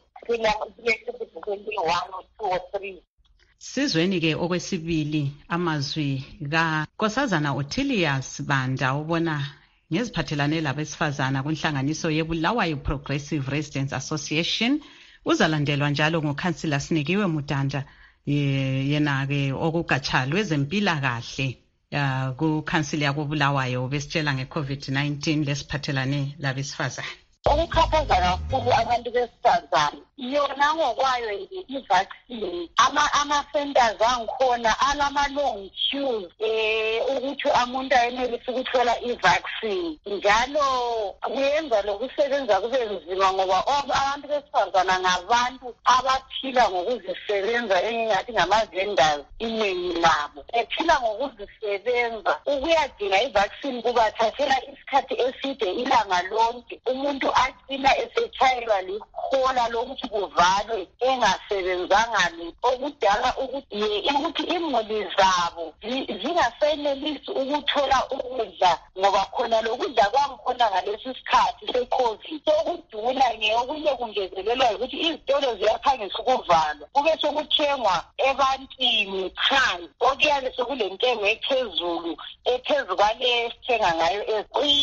sile-1 or 2 or 3. Sizweni-ke okwesibili amazwi kaNkosazana Ottilius Banda ubona ngeziphathelane labesifazana kwinhlanganiso yeBulawayo Progressive Residents Association uzalandelwa njalo ngukhansila Sinikiwe Mudanda yena-ke okugatsha lwezempilakahle kukhansila yakoBulawayo besitshela nge-COVID-19 lesiphathelane labesifazana. Ukukhathaza kakhulu abantu besifazane yona ngokwayo i-vaccine ama-centers angikhona alama-long queues ukuthi umuntu ayenelise ukuthola i-vaccine njalo kuyenza lokusebenza kube nzima ngoba abantu besifazana ngabantu abaphila ngokuzisebenza engingathi ngama-vendors iningi labo ephila ngokuzisebenza ukuyadinga i-vaccine kubathathela isikhathi eside ilanga lonke umuntu agcina esetshayelwa likhola lokuthi kuvalwe engasebenzanga okudala ukuthi imuli zabo zingasenelisi ukuthola ukudla ngoba khona lokudla kwangikhona ngalesi sikhathi se-COVID sokudula okunye kungezelelwa ukuthi izitolo ziyaphangisa ukuvalwa kube sokuthengwa ebantwini phansi okuyabe sekule ntengo ephezu kwale esithenga ngayo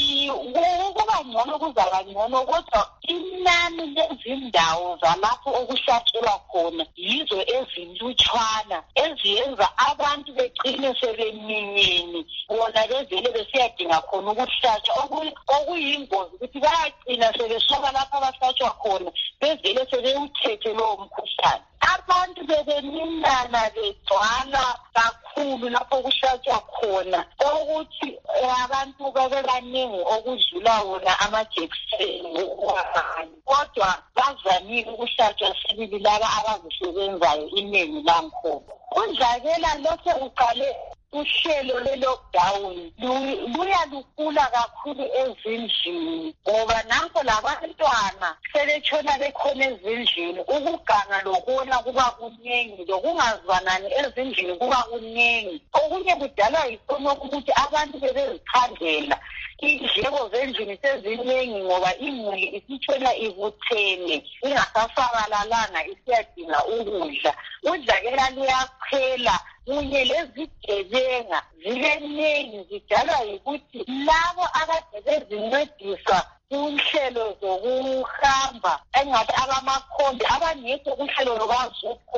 kuba ngcono kuzaba ngcono kodwa inani lezindawo zalapho okuhlatshelwa khona yizo ezinlutshwana eziyenza abantu begcine sebeminyene bona bevele besiyadinga khona ukuhlatshwa okuyingozi ukuthi bayagcina sebesoka lapho abahlatshwa khona bevele sebewuthethe lowo mkhuhlane. Abantu bebeminana begcwala kakhulu lapho okuhlatshwa khona ukuthi abantu bebebaningi okudlula wona amajekiseni kodwa bazamile ukuhlatshwa sibili laba abazisebenzayo iningi langkhona. Udlakela lokhu uqale uhlelo le-lockdown luyalukhula kakhulu ezindlini ngoba nanko labantwana sebetshona bekhona ezindlini ukuganga lokuna kuba kuningi lokungazwanani ezindlini kuba kuningi okunye kudalwa yikhonoku ukuthi abantu bebezithandela indleko zendlini seziningi ngoba imuli isitshona ibuthene ingasasabalalanga isiyadinga ukudla. Udlakela luyaphela kunye lezigebenga zibeningi zidalwa yikuthi labo akade bezincedisa kunhlelo zokuhamba engathi abamakhombi abangekho kuhlelo lukazukho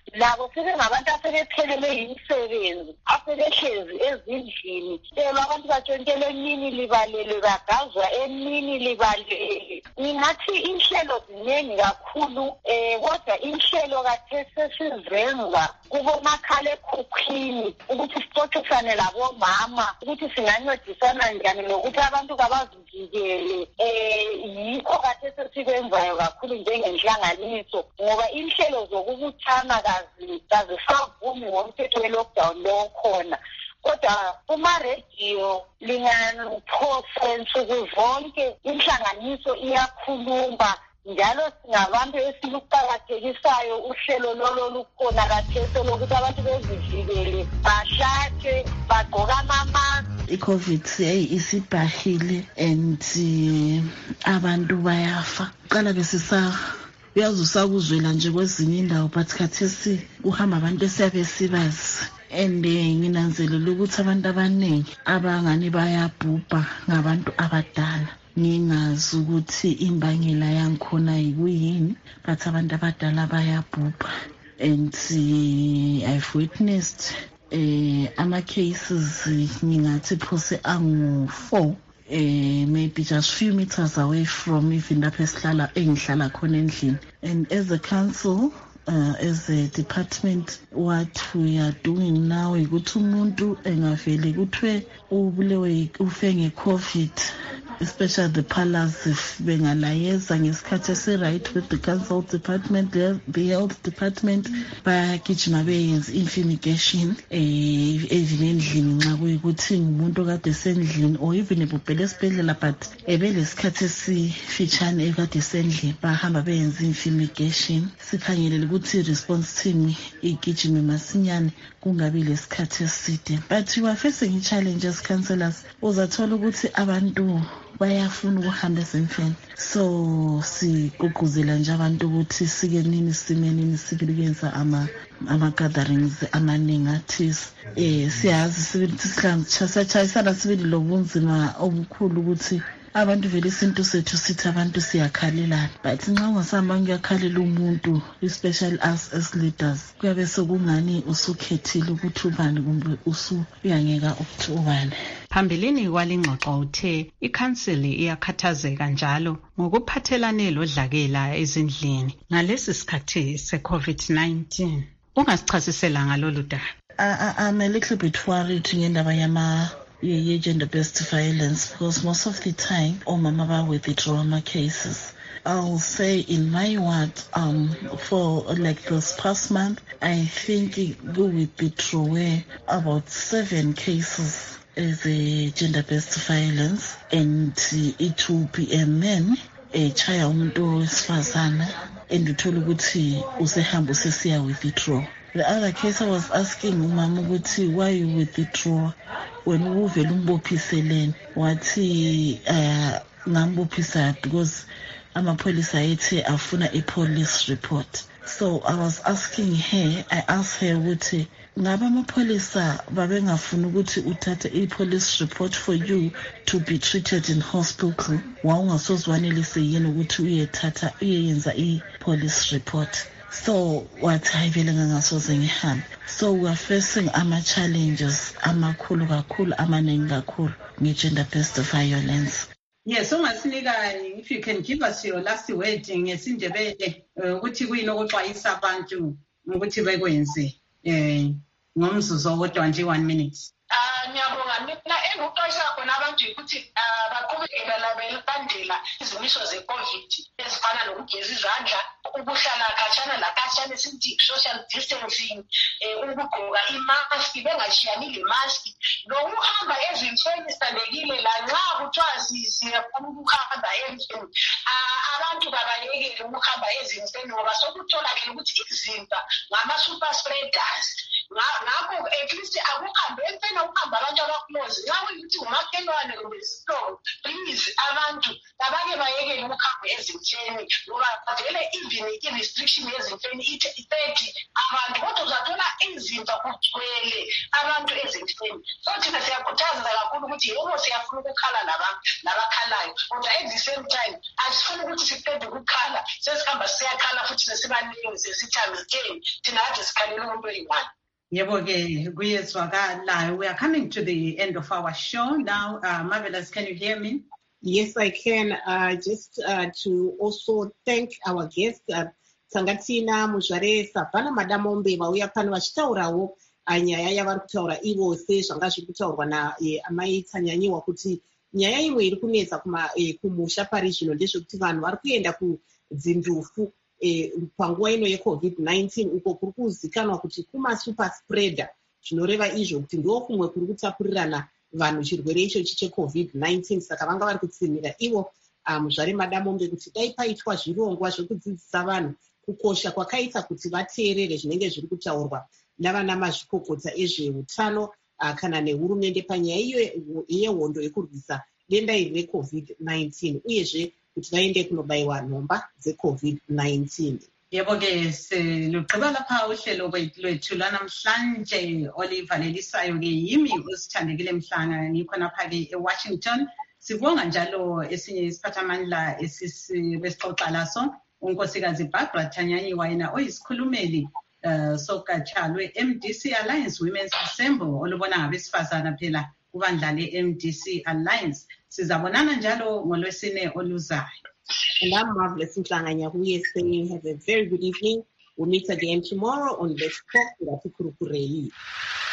labo sebengabantu asebephelele yimisebenzi, asebehlezi ezindlini. Abantu batshontshelwe emini libalele, bagazwa emini libalele. Ngingathi inhlelo ziningi kakhulu, kodwa inhlelo kathesi sesizenza kubomakhalekhukhwini ukuthi sixoxisane labomama ukuthi singancedisana njani nokuthi abantu kabazivikele. Yikho kathesi sesikwenzayo kakhulu njengenhlanganiso, ngoba inhlelo zokubuthana kazisavumi ngomthetho we-lockdown lo khona. Kodwa kuma-radio lingangiphose nsuku zonke, inhlanganiso iyakhuluma njalo singabantu esiluqakathekisayo uhlelo lolo lukhona kathesi lokuthi abantu bezivikele, bahlatshwe, bagqoka amamaski. I-COVID isibhahile and abantu bayafa. Qala uyazi usakuzwela nje kwezinye indawo, but khathesi kuhamba abantu esiyabe sibazi. And nginanzelela ukuthi abantu abaningi abangani bayabhubha ngabantu abadala. Ngingazi ukuthi imbangela yangikhona yikuyini, but abantu abadala bayabhubha. And I've witnessed ama-cases ngingathi phose angu-4, maybe just few meters away from even lapho engihlala khona endlini. And as a council, as a department, what we are doing now ukuthi umuntu engavele kuthiwe ufe nge-COVID, especially the palace, if bengalayeza ngesikhathi esi-right with the council department, the health department, bayagijima beyenza infumigation even endlini nxa kuyikuthi ngumuntu kade esendlini or even ebhubhele esibhedlela but ebelesikhathi esifitshane ekade esendlini, bahamba beyenza infumigation. Sikhangelele ukuthi response team igijime masinyane kungabi lesikhathi eside. But we are facing challenges, councillors. Uzathola ukuthi abantu bayafuna ukuhamba ezemfeni, so sigqugquzela nje abantu ukuthi sike nini simenini sikuyenza ama-gatherings amaningi athisi. Siyazi sihlanganisana sibili lobunzima obukhulu ukuthi abantu vele isintu sethu sithi abantu siyakhalelana, but nxa ungasamba ngiyakhalela umuntu, especially us as leaders, kuyabe sekungani usukhethile ukuthi ubani kumbe uyangeka ukuthi ubani. Phambilini kwalingxoxo uthe ikhansili iyakhathazeka njalo ngokuphathelane lodlakela ezindlini ngalesi sikhathi se-COVID-19. Ungasichasisela ngalolu daba. I'm a little bit worried ngendaba gender-based violence because most of the time omama withdraw my cases. I'll say in my ward, for like this past month, I think we withdrew about 7 cases as a gender-based violence, and it will be a man, a child, umuntu wesifazana, and uthola ukuthi usehamba usesiya withdraw. The other case, I was asking umama ukuthi why you withdraw when uvela umbophiseleni, wathi ngambophisa because amapholisa ethe afuna i-police report. So I was asking her, I asked her ukuthi ngabe amapholisa babengafuna ukuthi uthathe i-police report for you to be treated in hospital, wawungasozwanelise yini ukuthi uyeyenza i-police report. So what I vele ngangasoze ngihambe. So we are facing ama-challenges amakhulu kakhulu, amaningi kakhulu nge-gender-based violence. Yes, ungasinika, if you can give us your last word ngesindebele ukuthi kuyini okuxwayisa abantu ukuthi bekwenze ngomzuzu owodwa nje 1 minute. Ngiyabonga, mina enguxwayisa khona abantu ukuthi baqhubekele belandela izimiso ze-COVID ezifana nokugeza izandla, ukuhlala khatshana lakhatshana esithi social distancing, ukugqoka imaski bengashiyani lemaski, nokuhamba ezimfeni sithandekile lanxa kuthiwa siyafuna ukuhamba emfeni. Abantu kabayekele ukuhamba ezimfeni ngoba sokutholakele ukuthi izimba ngama-super spreaders. ngakho at least akuhambe empena ukuhamba abantu abakulozi nxa kuyukuthi umakhelwane kumbe isihlobo please abantu abake bayekele ukuhamba ezimfeni ngoba vele even i-restriction yezimfeni ithi 30 abantu kodwa uzathola izimva kugcwele abantu ezimfeni so thina siyakhuthaza kakhulu ukuthi yebo siyafuna ukukhala labakhalayo kodwa at the same time asifuni ukuthi siqede ukukhala sesihamba siyakhala futhi sesibaningi sesithamikeni thina kade sikhalela umuntu oyi-one. Yebo-ke kuyezwakala. We are coming to the end of our show now. Marvelous, can you hear me? Yes, I can. Just to also thank our guest, Tsangatina Muzvare Savana Madamombe vauya pano vachitaurawo nyaya yavari kutaura ivose zvanga zviri kutaurwa naamai Tsanyanyiwa kuti nyaya imwe iri kunetsa kumusha parizvino ndezvekuti vanhu vari kuenda kudzindufu panguva ino yeCovid-19 uko kuri kuzikanwa kuti kumasuper spreader zvinoreva izvo kuti ndo kumwe kuri kutapurirana vanhu chirwere ichochi cheCovid-19 saka vanga vari kutsinhira ivo Muzvare Madamombe kuti dai paitwa zvirongwa zvekudzidzisa vanhu kukosha kwakaita kuti vateerere zvinenge zviri kutaurwa navana mazvikokota ezveutano kana nehurumende panyaya iyo yehondo yekurwisa denda iri reCovid-19 uyezve kuti vaende kunobayiwa nhomba dzeCovid-19. Yebo-ke silugqiba lapha uhlelo lwethu lwanamhlanje olivalelisayo-ke yimi usithandekile Mhlanga ngikhonapha-ke eWashington. Sibonga njalo esinye isiphathamandla esixoxa laso unkosikazi Barbara Tsanyanyiwa yena oyisikhulumeli sogatsha lwe-MDC Alliance Women's Assembly olubona ngabesifazana phela kubandla le-MDC Alliance. Sizabonana njalo ngolwesine oluzayo. And I'm Marvelous Mhlanga Nyakuye saying have a very good evening. We'll meet again tomorrow on Let's Talk with Atukurukurei.